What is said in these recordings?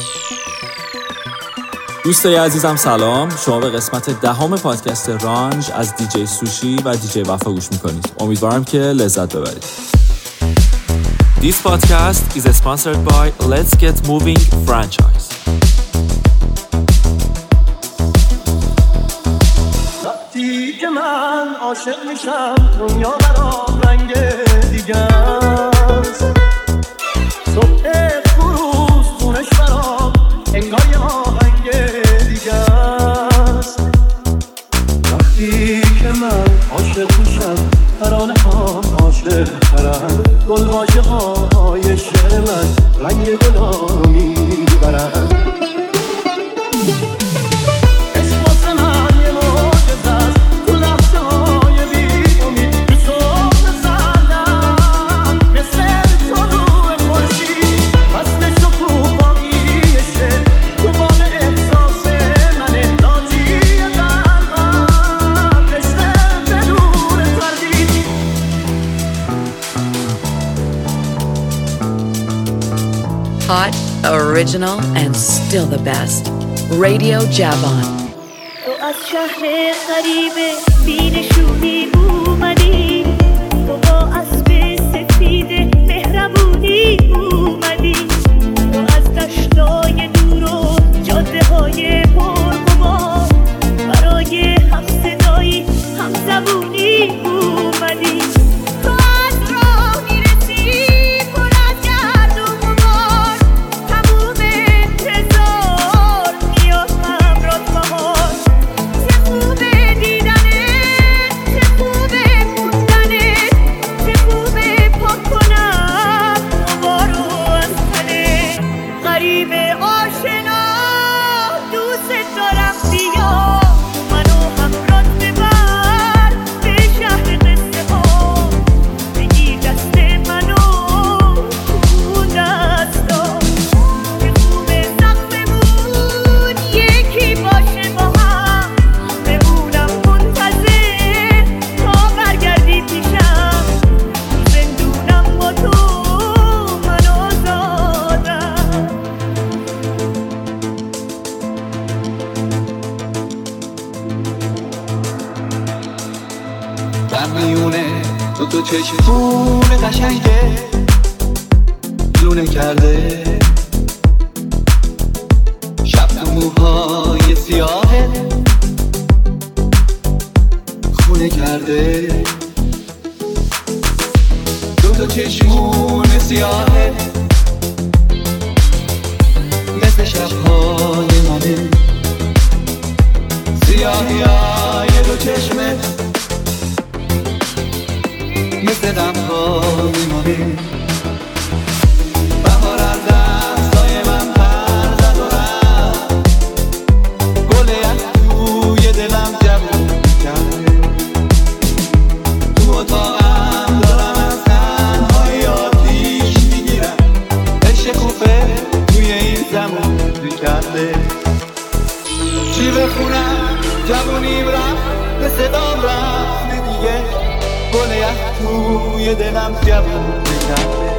دوستای عزیزم سلام، شما به قسمت 10 پادکست رانج از دیجی سوشی و دیجی وفا گوش میکنید. امیدوارم که لذت ببرید. This podcast is sponsored by Let's Get Moving franchise. وقتی که من عاشق میشم دنیا برام رنگ دیگه است. صبح فروز خونش برام انگار یه آهنگ دیگه است. وقتی که من عاشق میشم ترانه ها عاشق ترن، گل واژه های شعر من رنگ گلا رو میبرن. Hot, original, and still the best. Radio Javan. تو از شهر غریب بی‌نشونی اومدی، تو با اسب سفید مهربونی اومدی، تو از دشتای دور و جاده‌های پرغبار برای هم صدایی هم زبونی اومدی. تو چشمون قشنگه لونه کرده، شب تو موهای سیاهه خونه کرده. تو چشمون سیاهه مثل شبهای منه، سیاهی های دو چشمت مثل غم‌ها میمونه. بهار از دستای من پر زد و رفت، گل از توی دلم جوون کرده. تو اتاقم دارم از تنهایی آتیش میگیرم، عشق خوبه توی این زمان کرده. چی بخونم جوونیم رفت به صدام رفت دیگه، گل یخ توی دلم جوون کرده.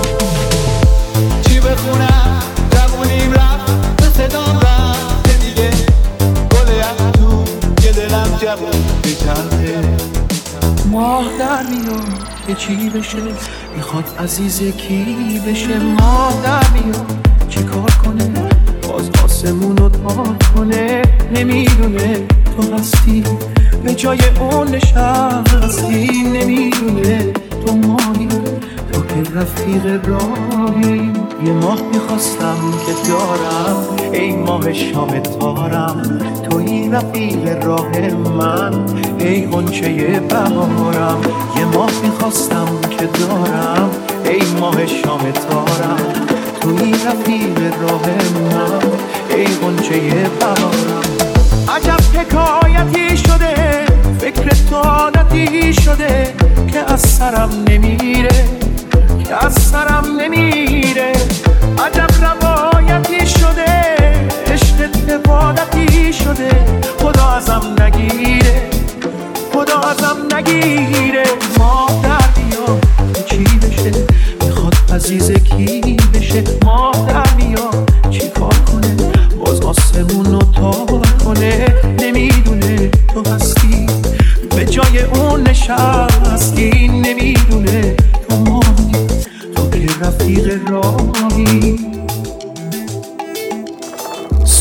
چی بخونم جوونیم رفت به صدام رفت دیگه، گل یخ توی دلم جوون کرده. ماه در میاد که چی بشه، میخواد عزیز کی بشه. ماه در میاد چی کار کنه، باز آسمون رو تار کنه. نمیدونه تو هستی به جای اون نشستی، نمیدونه تو ماهی، تو که رفیق راهی. یه ماه میخواستم که دارم، ای ماه شام تارم، توی رفیق راه من، ای غنچه بهارم. یه ماه میخواستم که دارم، ای ماه شام تارم، توی رفیق راه من، ای غنچه بهارم. عجب حکایتی شده، فکر تو عادتی شده، که از سرم نمیره، که از سرم نمیره. عجب روایتی شده، عشق عبادتی شده، خدا ازم نگیره، خدا ازم نگیره. ما در بیا چی بشه، میخواد عزیز کی بشه. ما در بیا چی کار کنه،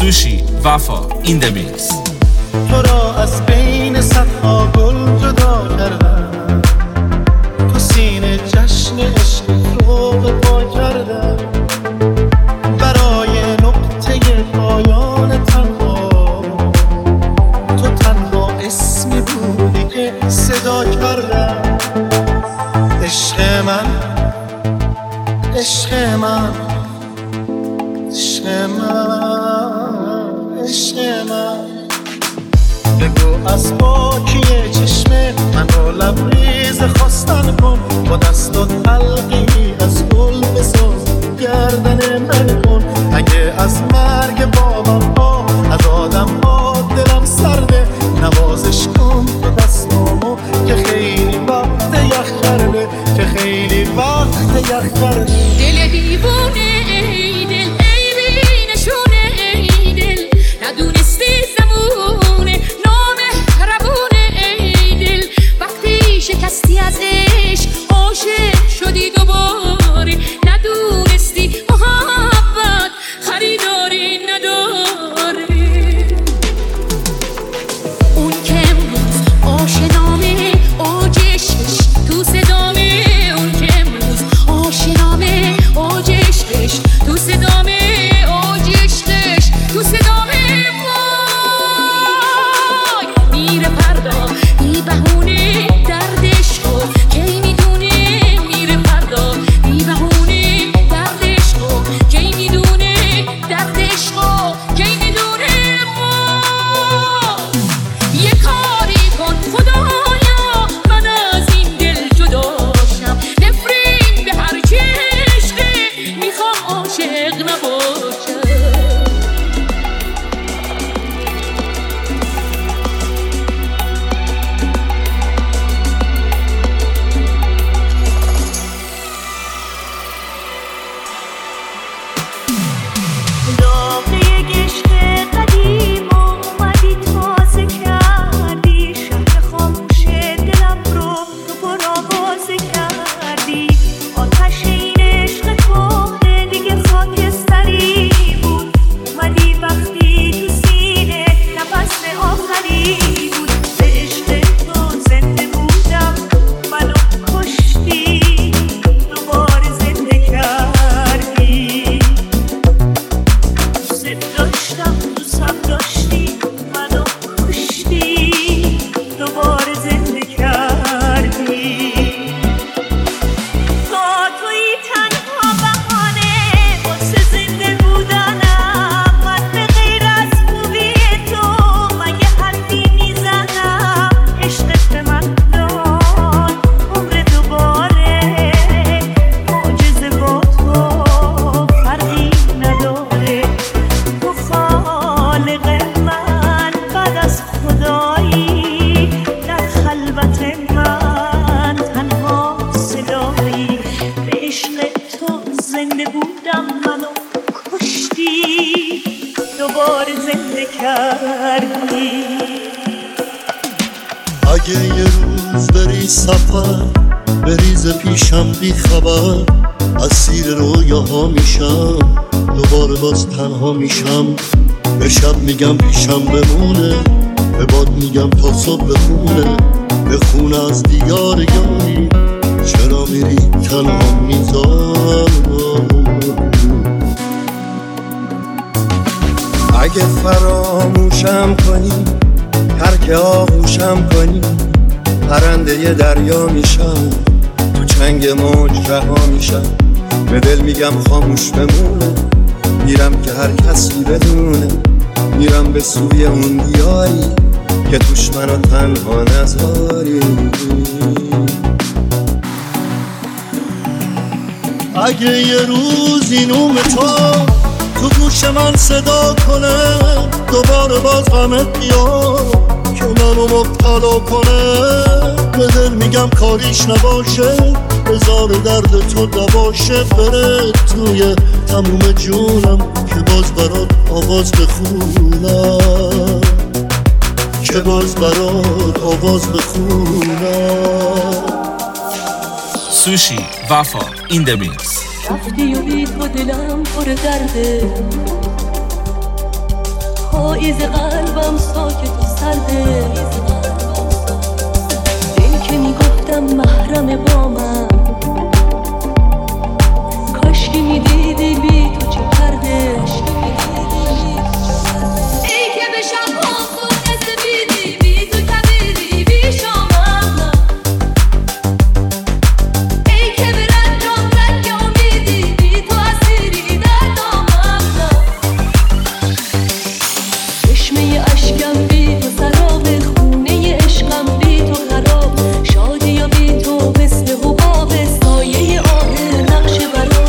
سوشی وفا این د میکس. تو را از بین صدها گل جدا کردم، تو سینه جشن عشق رو به پا کردم، برای نقطه پایان تنها تو تنها اسمی بودی که صدا کردم. عشق من، عشق من، عشق من، عشق من، بگو از پاکی چشم من رو لبریز خواستن کن، با دست و حلقی از گل بساز گردن من کن. اگه از مرگ بابم ها از آدم ها دلم سرده، نوازش کن تو دستامو که خیلی وقت یخ کرده، که خیلی وقت یخ کرده. دل دیوونه ای دل، ای بی نشونه ای دل، ندونستی زمونه نامهربونه ای دل. وقتی شکستی از عشق عاشق شدی دوباره، ندونستی محبت خریداری نداره. اون که امروز آشنامه اوجشش تو صدامه، اون که امروز آشنامه اوجشش تو صدامه، اوجشش تو صدامه. وای میره فردا بی بهونه دردش رو کی میدونه، میره فردا بی بهونه دردش رو کی میدونه، دردش رو کی میدونه. یه کاری کن خدایا من از این دل جداشم، نفرین به هر چی عشقه میخوام عاشق نباشم. داغ یک عشق قدیم اومدی تازه کردی، شهر خاموش دلم رو تو پرآوازه کردی. آتش این عشق کهنه دیگه خاکستری بود، اومدی وقتی تو سینه نفس آخری بود. به عشق تو زنده بودم منو کشتی، دوباره زنده کردی. دوست داشتم دوستم داشتی منو کشتی، دوباره زنده کردی. تا توی تنها بهانه واسه زنده بودنم، من به غیر از خوبی تو مگه حرفی میزنم. عشقت به من داد عمر دوباره، معجزه با تو فرقی نداره. تو خالق من بعد از خدایی، در خلوت من تنها صدایی. به عشق تو زنده بودم منو کشتی، دوباره زنده کردی. اگه یه روز بری سفر بریز پیشم بی خبر، اسیر رویاها میشم دوباره باز تنها میشم. به شب میگم پیشم بمونه، به باد میگم تا صبح بخونه، بخونه از دیار یاری چرا میری تنها میذاری. اگه فراموشم کنی ترک آغوشم کنی، پرنده دریا میشم تو چنگ موج رها میشم. به دل میگم خاموش بمونه، میرم که هر کسی بدونه، میرم به سوی اون دیاری که توش منو تنها نذاری. اگه یه روز این نوم تو گوش من صدا کنه، دوباره باز غمت بیاد که منو مبتلا کنه. به دل میگم کاریش نباشه، بذار درد تو دواشه، بره توی تموم جونم که باز برات آواز بخونم، که باز برات آواز بخونم. سوشی وفا این د میکس. رفتی و بی تو دلم پر درده، پاییز قلبم ساکت و سرده، دل که میگفتم محرم با من، کاش که میدیدی بی تو چه کرده. ای که بشم آسون نزدیدی بی تو کبیری بی شامم، ای که برد جام رنگ امیدی بی تو اسیری در دامم، چشمه اشکم بی تو سراب، خونه عشقم بی تو خراب، شادی یا بی تو مثل حباب، سایه آه نقش برام.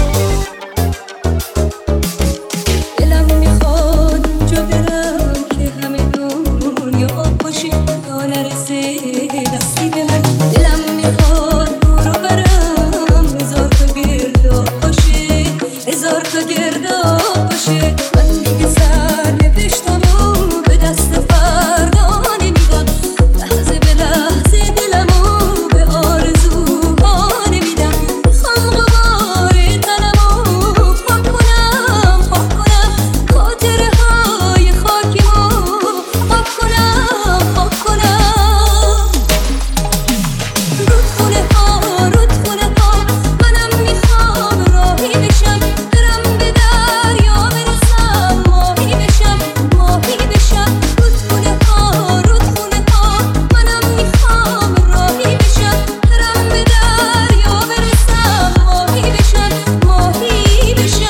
دلم میخواد اونجا برم که همه دنیا باشی تا نرسه دستی به من. دلم میخواد برو برم هزار تا گرداب باشه، هزار تا گرداب باشه. من دیگه سر نوشتم و به دست فردا نمیدم، لحظه به لحظه دلمو به آرزوها نمیدم. میخوام غبار تنمو پاک کنم، خاطره های خاکیمو پاک کنم. رودخونه ها منم میخوام راهی بشم، برم به دریا برسم، ماهی بشم. رودخونه ها منم میخوام راهی بشم، برم به دریا برسم، ماهی بشم.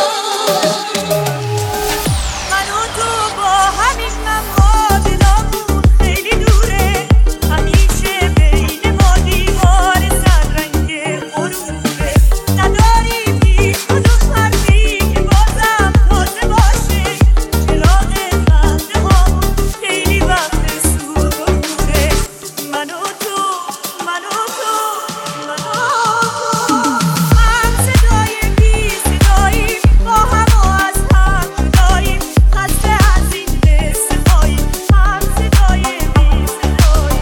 من و تو با همین مقابلمون خیلی دوره، همیشه بین ما دیوار سررنگ غروره. نداریم هیچ کدوم حرفی که بازم تازه باشه، چراغ خنده هامون خیلی وقت سور و کوره. من و تو هم صدای بی صداییم، با هم و از هم جداییم، خسته از این قصه هاییم. هم صدای بی صداییم،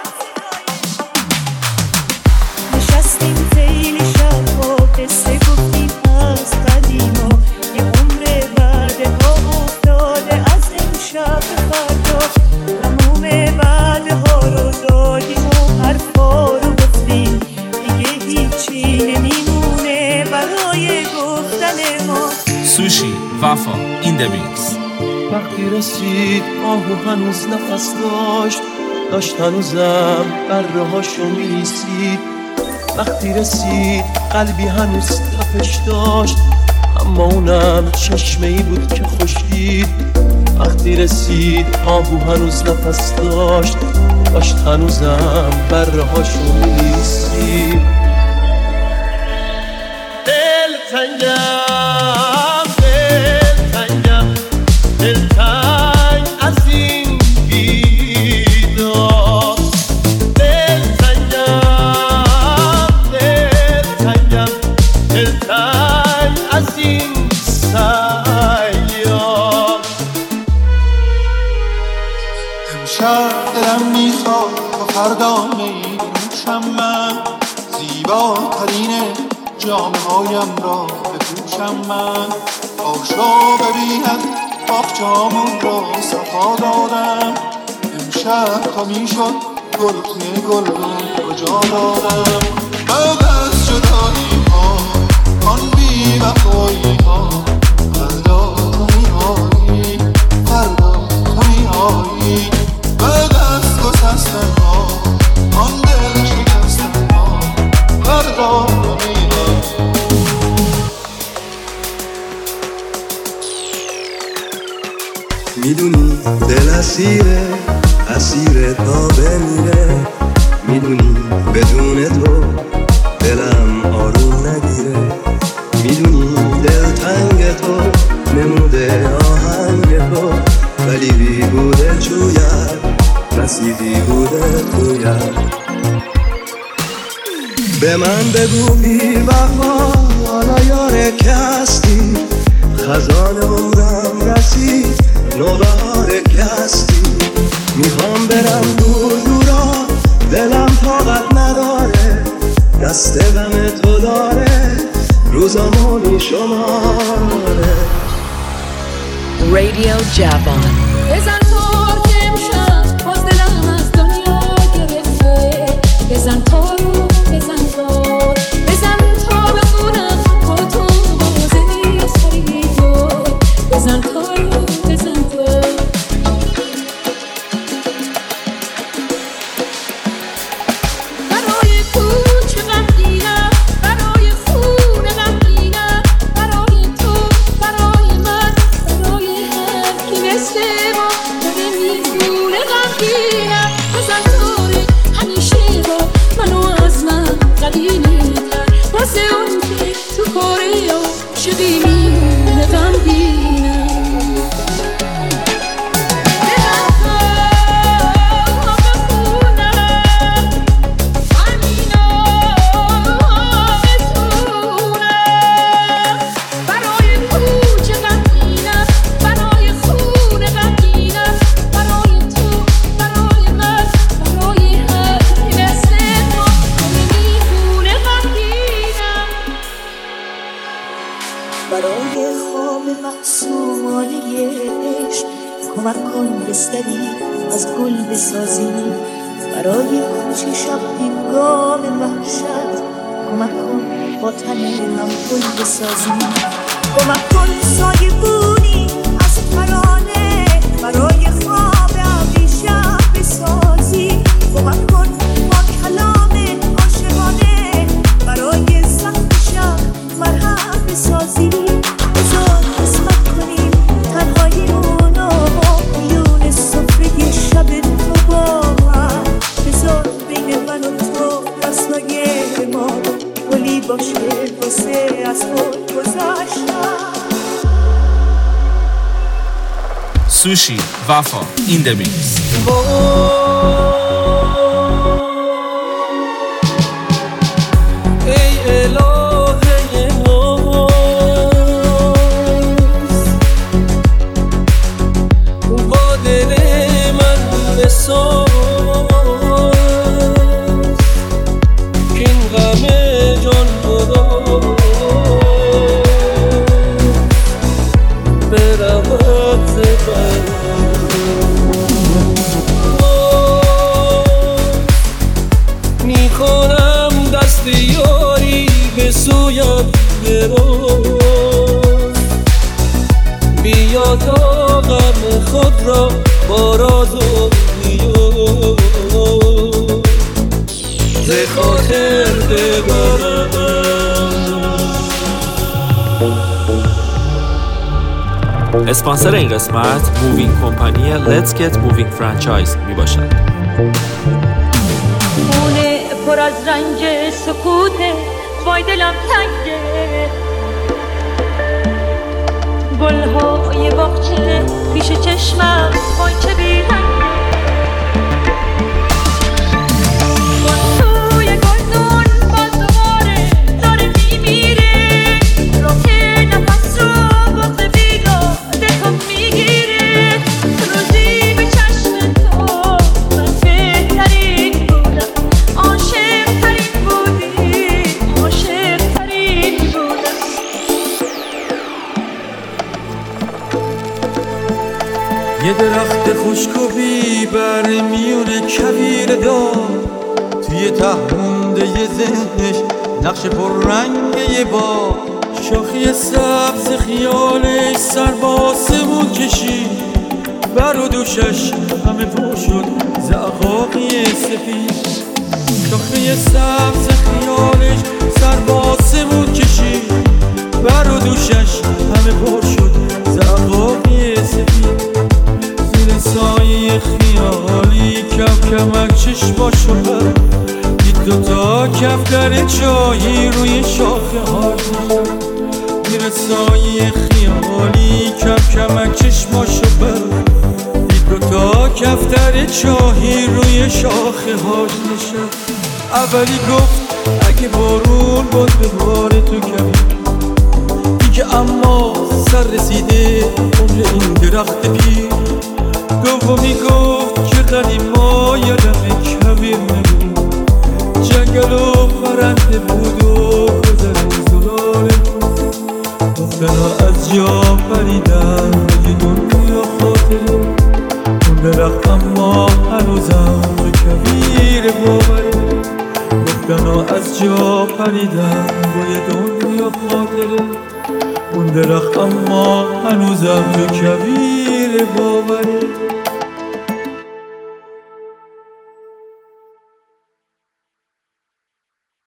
نشستیم خیلی شب و قصه گفتیم از قدیما، یه عمر بعدها افتاده از امشب به فردا. تموم بعدها رو دادیم و حرفا رو گفتیم، دیگه هیچی نمیمونه برای گفتن ما. سوشی وفا این دمیکس. وقتی رسید آهو هنوز نفس داشت هنوزم بره هاشو میلیسید. وقتی رسید قلبی هنوز تپش داشت، اما اونم چشمه‌ای بود که خوشید. وقتی رسید آهو هنوز نفس داشت هنوزم بره هاشو میلیسید. دلتنگ از این بیدار، دلتنگم از این سیار. امشب دلم میخواد تا فردا میفروشم، من زیباترین جامه هایم را بپوشم. من آشا ببیند باغچه‌هامون را صفا دادم، امشب تا میشد گل توی گلدون کجا دادم. بعد از جدایی ها آن بی وفایی ها، فردا تو میایی، بعد از گسستن ها آن دل شکستن ها، فردا تو میایی. میدونی دل اسیره تا بمیره، میدونی بدون تو دلم آروم نگیره، میدونی دلتنگ تو نموده آهنگ تو، ولی بی بوده جوید رسیدی بوده توید. به من بگو بی وفا حالا یاره که هستی، خزان عمرم رسید نوبهار که هستی. میخوام برم دورا دلم طاقت نداره، دست غم تو داره روزامو میشماره. Radio Javon. بزن تار که امشب باز دلم از دنیا گرفته. بزن تارو بزن تار، بزن تا بخونم خودتون بازه سری تو. بزن تارو بزن تار. برای کوچه غمگینم، برای خونه غمگینم، برای تو، برای من، برای هر کی مثل ما داره میخونه غمگینم. بزن تاره همیشه با منو از من قدیمی‌تر، واسه اون که تو کاره عاشقی میمونه غمگینم. برای خواب معصومانه عشق کمک کن بستری از گل بسازی. برای کوچه شب هنگام وحشت کمک کن با تن هم گل بسازی. کمک کن سایه بونی از ترانه برای خواب ابریشم بسازی. کمک کن با کلام عاشقانه برای سخت شب مرهم بسازی. بذار قسمت کنیم تنهاییمونو میون سفره شب تو با من. بذار بین من و تو دستای ما گلی باشه واسه از خود گذشتن. سوشی وفا این دمیکس. ای الهه ناز با دل من بساز که این غم جان خدا برود زبر. میکنم دست یاری به سویم دراز. بیا تا غم خود را با راز و نیاز ز خاطر ببرم. اسپانسر این قسمت مووینگ کمپانی Let's Get Moving فرانچایز می باشد. خونه پر از رنج سکوته، وای دلم تنگه. گلهای باغچه پیش چشمم وای چه بیرنگه. توی گلدون باز دوباره داره میمیره. روح نفس رو بغض بیگاده تو میگیره. روزی به چشم تو من بهترین بودم، عاشق ترین بودی، عاشق ترین بودم. یه درخت خشک و بیبر میونه کویر دار، توی ته مونده یه ذهنش نقش پررنگ یه با. شاخی سبز خیالش سر با آسمون کشید، بر و دوشش همه پر شد زعقاقی سفید. شاخی سبز خیالش سر با آسمون کشید، بر و دوشش همه پر شد زعقاقی سفید. زیر سایه خیالی کم کمک چشماشو بر دید دوتا کفتر چایی روی شاخه هاش نشد. زیر سایه خیالی کم کمک چشماشو بر دید دوتا کفتر چایی روی شاخه هاش نشد. اولی گفت اگه بارون باز بباره تو کمی دیگه، اما سر رسیده عمر این درخت پیر. دومی گفت که قدیما یادم کبیر نبود، جنگل و پرنده بود و گذر زلال بود. گفتنا از جا پریدن یه دون هنوزم تو کویر باوره. گفتنا از جا پریدم با یه دنیا خاطره. اون درخت اما هنوزم تو کویر باوره.